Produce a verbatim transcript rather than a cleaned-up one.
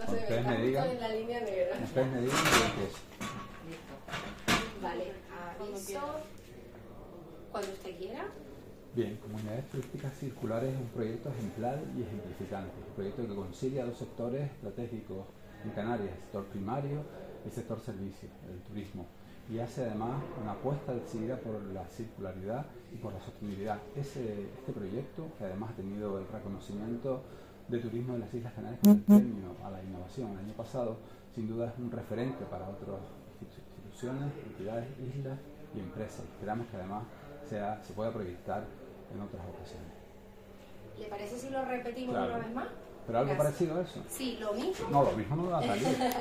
No sé, ustedes me digan, en la línea negra. ustedes me digan lo que es. Vale, aviso cuando usted quiera. Bien, Comunidades Turísticas Circulares es un proyecto ejemplar y ejemplificante. Un proyecto que concilia dos sectores estratégicos en Canarias, el sector primario y el sector servicios, el turismo. Y hace además una apuesta decidida por la circularidad y por la sostenibilidad. Ese, este proyecto, que además ha tenido el reconocimiento de turismo de las Islas Canarias con el premio a la innovación el año pasado, sin duda es un referente para otras instituciones, entidades, islas y empresas. Esperamos que además sea, se pueda proyectar en otras ocasiones. ¿Le parece si lo repetimos Claro. una vez más? ¿Pero algo Gracias. parecido a eso? Sí, lo mismo. No, lo mismo no va a salir.